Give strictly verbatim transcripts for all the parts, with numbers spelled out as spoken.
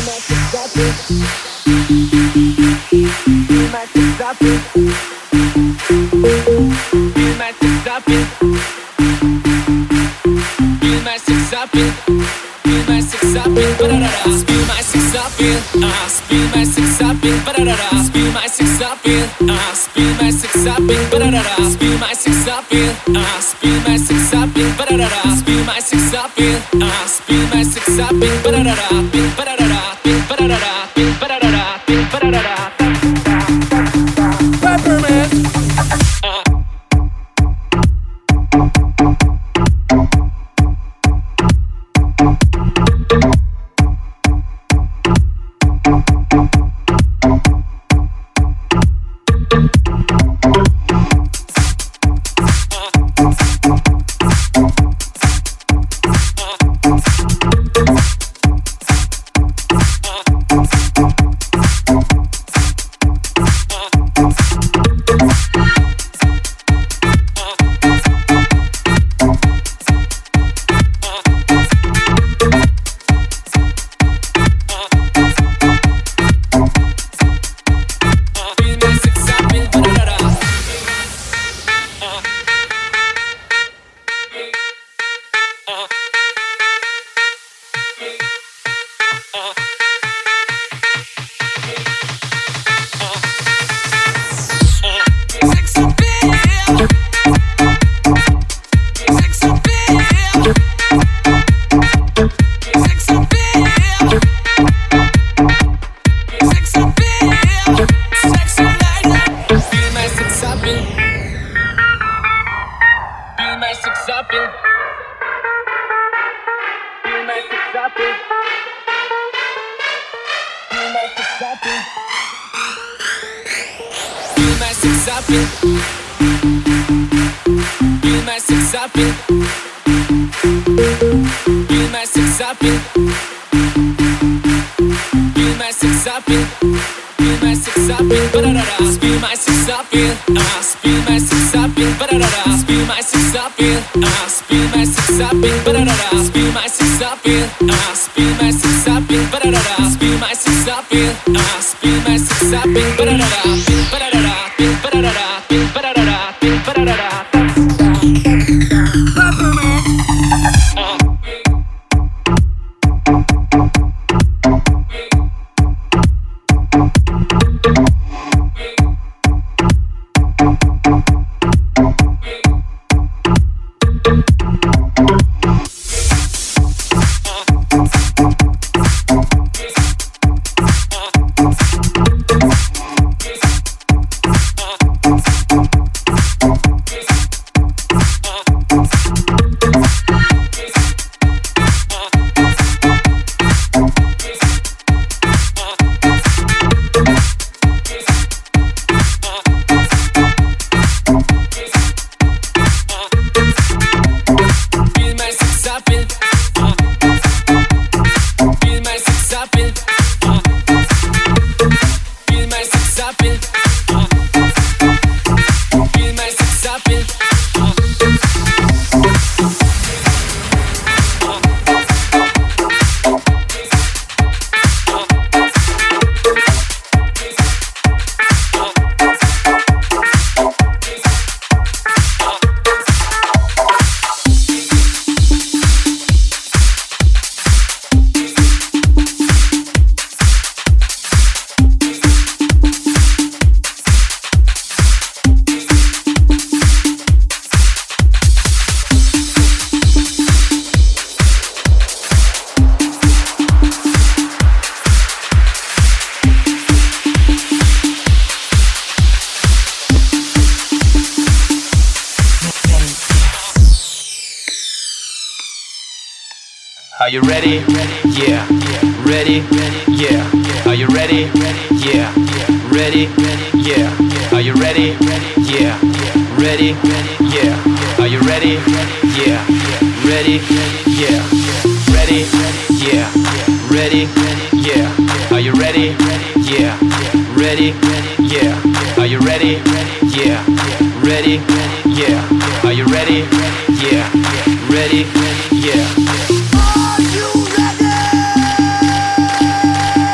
Are you ready? Yeah. Ready? Yeah. Are you ready? Yeah. Ready? Yeah. Are you ready? Yeah. Ready? Yeah. Are you ready? Yeah. Ready? Yeah. Ready? Yeah. Ready? Yeah. Are you ready? Yeah. Ready? Yeah. Are you ready? Yeah. Ready? Yeah. Are you ready? Yeah. Ready? Yeah. Are you ready?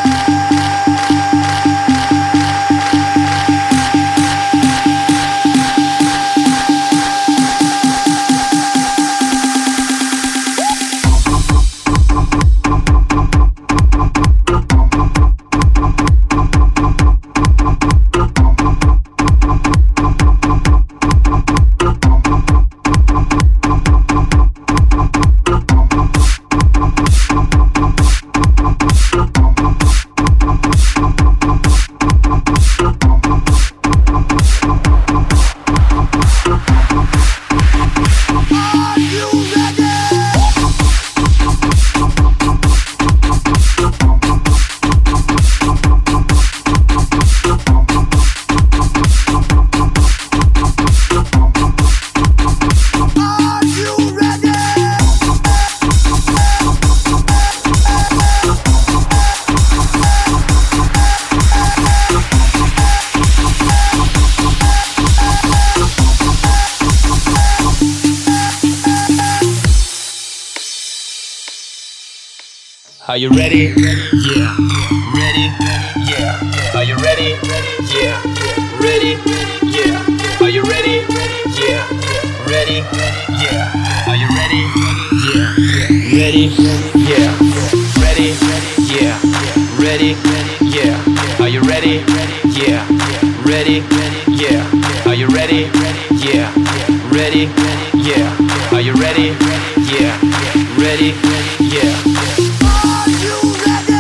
Are you ready? Yeah. Ready? Yeah. Are you ready? Yeah. Ready? Yeah. Are you ready? Yeah. Ready? Yeah. Are you ready? Yeah. Ready? Yeah. Ready? Yeah. Ready? Yeah. Are you ready? Yeah. Ready? Yeah. Are you ready? Yeah. Ready? Yeah. Are you ready? Yeah. Ready? Yeah. Are you ready?